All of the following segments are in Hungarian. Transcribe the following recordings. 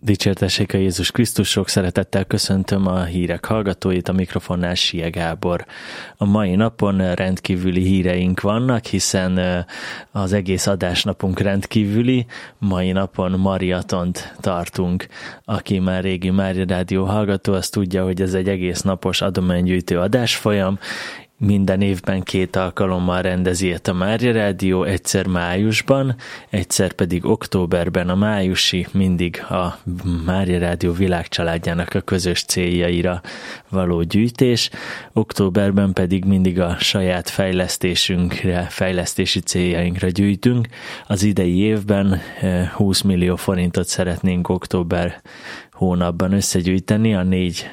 Dicsértessék a Jézus Krisztus, sok szeretettel köszöntöm a hírek hallgatóit, a mikrofonnál Sie Gábor. A mai napon rendkívüli híreink vannak, hiszen az egész adásnapunk rendkívüli. Mai napon mariatont tartunk. Aki már régi Mária Rádió hallgató, az tudja, hogy ez egy egész napos adománygyűjtő adásfolyam. Minden évben 2 alkalommal rendezi a Mária Rádió, egyszer májusban, egyszer pedig októberben. A májusi mindig a Mária Rádió világcsaládjának a közös céljaira való gyűjtés, októberben pedig mindig a saját fejlesztési céljainkra gyűjtünk. Az idei évben 20 millió forintot szeretnénk október hónapban összegyűjteni a 4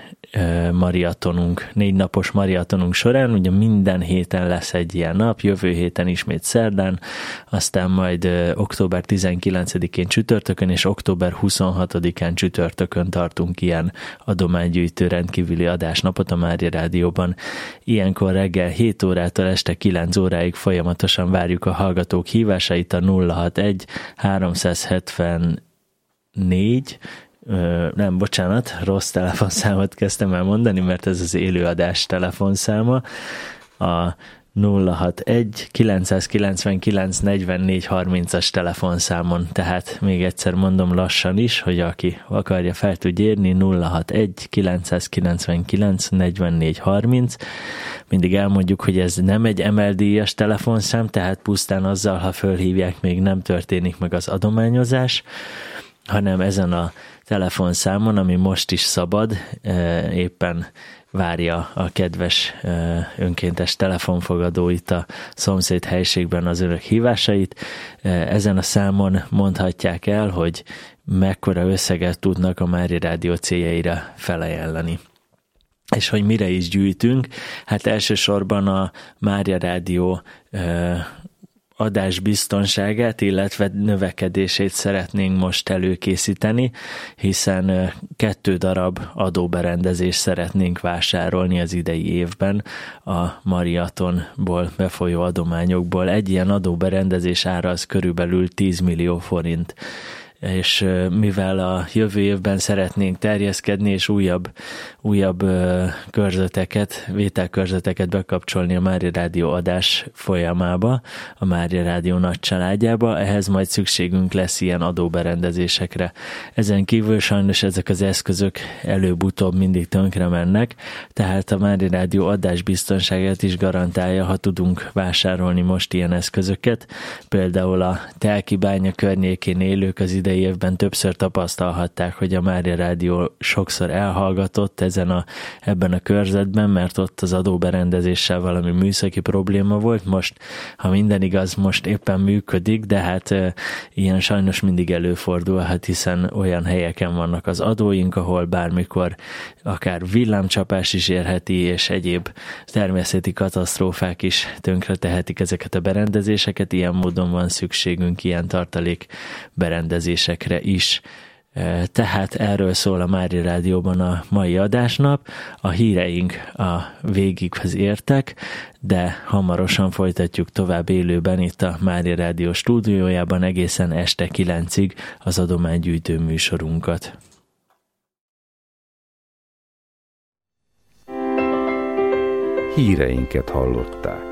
napos maratonunk során. Ugye minden héten lesz egy ilyen nap, jövő héten ismét szerdán, aztán majd október 19-én csütörtökön és október 26-án csütörtökön tartunk ilyen adománygyűjtő rendkívüli adásnapot a Mária Rádióban. Ilyenkor reggel 7 órától este 9 óráig folyamatosan várjuk a hallgatók hívásait a 061 374 rossz telefonszámot kezdtem el mondani, mert ez az élőadás telefonszáma, a 061 999 44 30-as telefonszámon, tehát még egyszer mondom lassan is, hogy aki akarja fel tud érni, 061 999 44 30. Mindig elmondjuk, hogy ez nem egy emeldíjas telefonszám, tehát pusztán azzal, ha fölhívják, még nem történik meg az adományozás, hanem ezen a telefonszámon, ami most is szabad, éppen várja a kedves önkéntes telefonfogadó itt a szomszéd helyiségben az önök hívásait. Ezen a számon mondhatják el, hogy mekkora összeget tudnak a Mária Rádió céljaira felajánlani. És hogy mire is gyűjtünk? Hát elsősorban a Mária Rádió adásbiztonságát, illetve növekedését szeretnénk most előkészíteni, hiszen 2 darab adóberendezést szeretnénk vásárolni az idei évben a maratonból befolyó adományokból. Egy ilyen adóberendezés ára az körülbelül 10 millió forint. És mivel a jövő évben szeretnénk terjeszkedni, és újabb vételkörzeteket bekapcsolni a Mária Rádió adás folyamába, a Mária Rádió nagy családjába, ehhez majd szükségünk lesz ilyen adóberendezésekre. Ezen kívül sajnos ezek az eszközök előbb-utóbb mindig tönkre mennek, tehát a Mária Rádió adásbiztonságát is garantálja, ha tudunk vásárolni most ilyen eszközöket. Például a Telkibánya környékén élők az idei évben többször tapasztalhatták, hogy a Mária Rádió sokszor elhallgatott ebben a körzetben, mert ott az adóberendezéssel valami műszaki probléma volt. Most, ha minden igaz, most éppen működik, de hát ilyen sajnos mindig előfordulhat, hiszen olyan helyeken vannak az adóink, ahol bármikor akár villámcsapás is érheti, és egyéb természeti katasztrófák is tönkretehetik ezeket a berendezéseket. Ilyen módon van szükségünk ilyen tartalék berendezésekre is. Tehát erről szól a Mária Rádióban a mai adásnap. A híreink a végighez értek, de hamarosan folytatjuk tovább élőben itt a Mária Rádió stúdiójában egészen este 9-ig az adománygyűjtő műsorunkat. Híreinket hallották.